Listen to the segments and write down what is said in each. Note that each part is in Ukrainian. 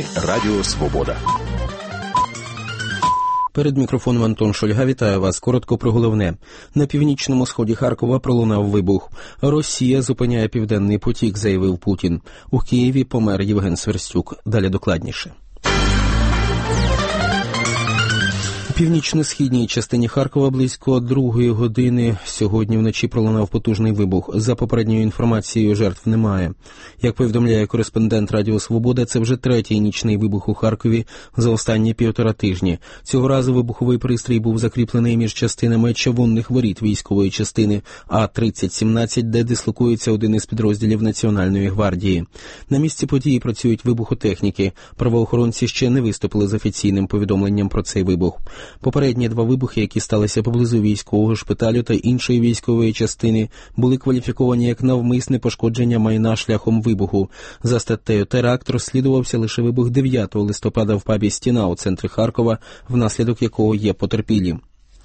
Новини Радіо Свобода. Перед мікрофоном Антон Шульга. Вітаю вас. Коротко про головне. На північному сході Харкова пролунав вибух. Росія зупиняє Південний потік, заявив Путін. У Києві помер Євген Сверстюк. Далі докладніше. У північно-східній частині Харкова близько 2 години сьогодні вночі пролунав потужний вибух. За попередньою інформацією, жертв немає. Як повідомляє кореспондент Радіо Свобода, це вже третій нічний вибух у Харкові за останні 1,5 тижні. Цього разу вибуховий пристрій був закріплений між частинами чавунних воріт військової частини А-3017, де дислокується один із підрозділів Національної гвардії. На місці події працюють вибухотехніки. Правоохоронці ще не виступили з офіційним повідомленням про цей вибух. Попередні 2 вибухи, які сталися поблизу військового шпиталю та іншої військової частини, були кваліфіковані як навмисне пошкодження майна шляхом вибуху. За статтею теракт розслідувався лише вибух 9 листопада в пабі «Стіна» у центрі Харкова, внаслідок якого є потерпілі.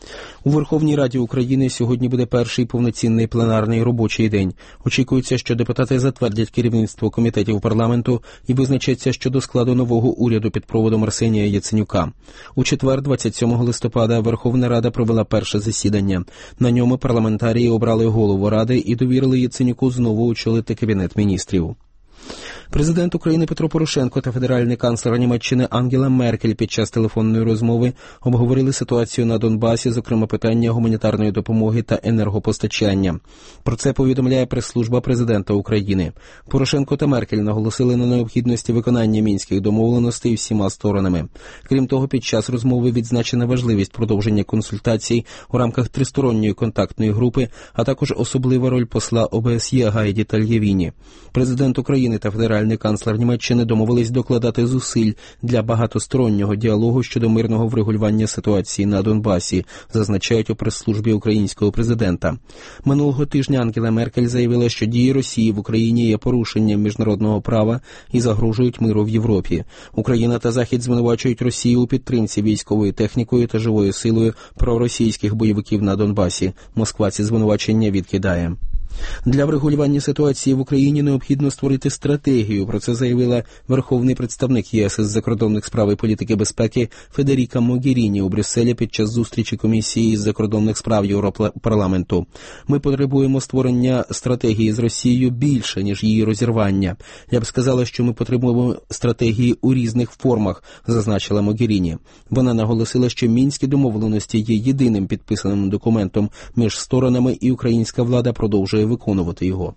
У Верховній Раді України сьогодні буде перший повноцінний пленарний робочий день. Очікується, що депутати затвердять керівництво комітетів парламенту і визначаться щодо складу нового уряду під проводом Арсенія Яценюка. У четвер, 27 листопада, Верховна Рада провела перше засідання. На ньому парламентарії обрали голову Ради і довірили Яценюку знову очолити Кабінет міністрів. Президент України Петро Порошенко та федеральний канцлер Німеччини Ангела Меркель під час телефонної розмови обговорили ситуацію на Донбасі, зокрема питання гуманітарної допомоги та енергопостачання. Про це повідомляє прес-служба президента України. Порошенко та Меркель наголосили на необхідності виконання мінських домовленостей всіма сторонами. Крім того, під час розмови відзначена важливість продовження консультацій у рамках тристоронньої контактної групи, а також особлива роль посла ОБСЄ Гайді Тальєвіні. Президент України та федеральний канцлер Німеччини домовились докладати зусиль для багатостороннього діалогу щодо мирного врегулювання ситуації на Донбасі, зазначають у прес-службі українського президента. Минулого тижня Ангела Меркель заявила, що дії Росії в Україні є порушенням міжнародного права і загрожують миру в Європі. Україна та Захід звинувачують Росію у підтримці військовою технікою та живою силою проросійських бойовиків на Донбасі. Москва ці звинувачення відкидає. Для врегулювання ситуації в Україні необхідно створити стратегію. Про це заявила верховний представник ЄС із закордонних справ і політики безпеки Федеріка Могеріні у Брюсселі під час зустрічі комісії із закордонних справ Європарламенту. Ми потребуємо створення стратегії з Росією більше, ніж її розірвання. Я б сказала, що ми потребуємо стратегії у різних формах, зазначила Могеріні. Вона наголосила, що мінські домовленості є єдиним підписаним документом між сторонами, і українська влада продовжує виконувати його.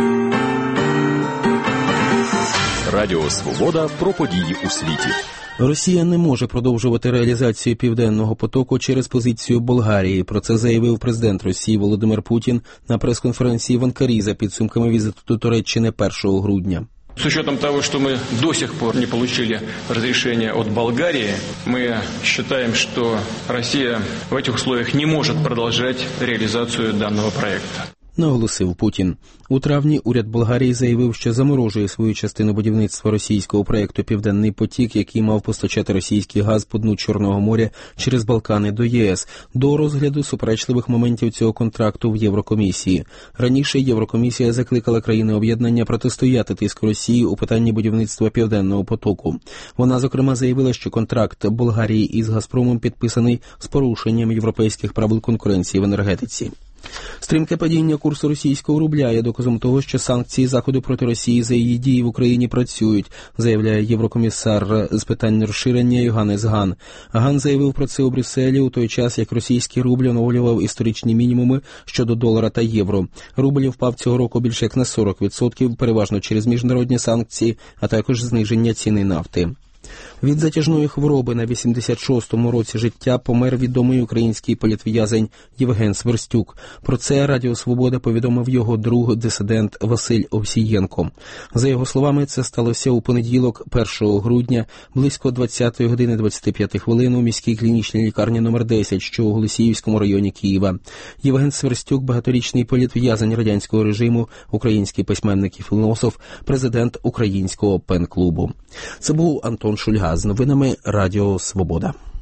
Радіо Свобода про події у світі. Росія не може продовжувати реалізацію Південного потоку через позицію Болгарії. Про це заявив президент Росії Володимир Путін на прес-конференції в Анкарі за підсумками візиту до Туреччини 1 грудня. С учетом того, что мы до сих пор не получили разрешения от Болгарии, мы считаем, что Россия в этих условиях не может продолжать реализацию данного проекта. Наголосив Путін. У травні уряд Болгарії заявив, що заморожує свою частину будівництва російського проєкту «Південний потік», який мав постачати російський газ по дну Чорного моря через Балкани до ЄС, до розгляду суперечливих моментів цього контракту в Єврокомісії. Раніше Єврокомісія закликала країни об'єднання протистояти тиску Росії у питанні будівництва «Південного потоку». Вона, зокрема, заявила, що контракт Болгарії із «Газпромом» підписаний з порушенням європейських правил конкуренції в енергетиці. Стрімке падіння курсу російського рубля є доказом того, що санкції Заходу проти Росії за її дії в Україні працюють, заявляє єврокомісар з питань розширення Йоганнес Ган. Ган заявив про це у Брюсселі у той час, як російський рубль оновлював історичні мінімуми щодо долара та євро. Рубль впав цього року більше як на 40%, переважно через міжнародні санкції, а також зниження ціни нафти. Від затяжної хвороби на 86-му році життя помер відомий український політв'язень Євген Сверстюк. Про це Радіо Свобода повідомив його друг, дисидент Василь Овсієнко. За його словами, це сталося у понеділок, 1 грудня, близько 20 години 25 хвилин у міській клінічній лікарні номер 10, що у Голосіївському районі Києва. Євген Сверстюк – багаторічний політв'язень радянського режиму, український письменник і філософ, президент Українського пен-клубу. Це був Антон Шульга з новинами Радіо Свобода.